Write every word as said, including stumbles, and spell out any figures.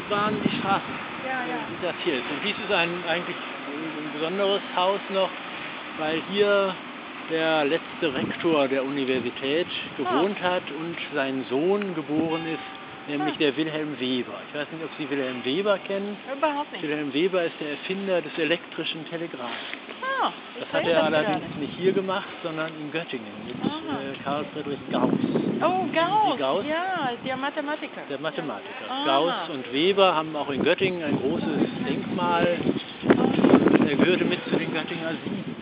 waren die Straßen, Ja, ja. die das hier ist. Und dies ist ein, eigentlich ein besonderes Haus noch, weil hier der letzte Rektor der Universität gewohnt hat und sein Sohn geboren ist, nämlich Ah. der Wilhelm Weber. Ich weiß nicht, ob Sie Wilhelm Weber kennen. Überhaupt nicht. Wilhelm Weber ist der Erfinder des elektrischen Telegraphs. Ah, ich Das hat sehe er das gar allerdings nicht. nicht hier gemacht, sondern in Göttingen mit Aha. äh, Karl Friedrich Gauss. Oh, Gauss, Gauss? ja, der Mathematiker. Der Mathematiker. Aha. Gauss und Weber haben auch in Göttingen ein großes Denkmal. Ah. Er gehörte mit zu den Göttinger Sieben.